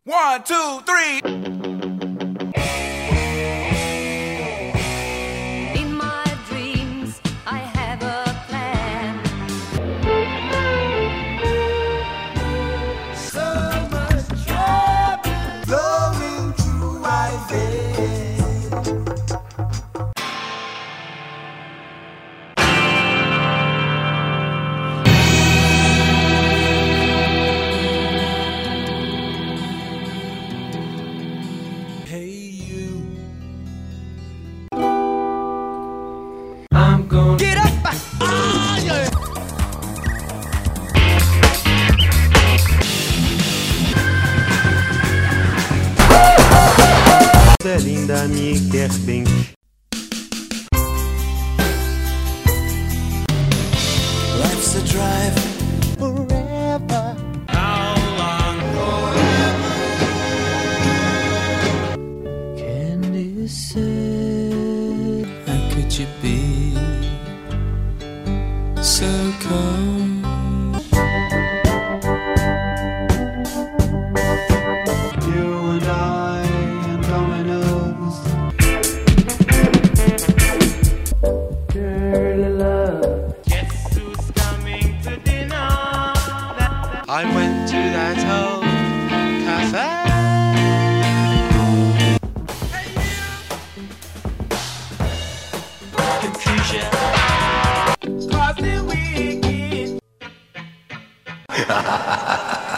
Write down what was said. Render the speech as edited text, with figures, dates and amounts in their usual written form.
1, 2, 3. In my dreams, I have a plan. So much trouble going through my head. Hey you, I'm gonna get up. Ah, yeah. Linda me quer bem. Life's a drive forever. How long forever? Candy said, how could you be so cold? You and I and dominoes. Girly love. Guess who's coming to dinner? I went to that old cafe. Confusion. Causing wicked.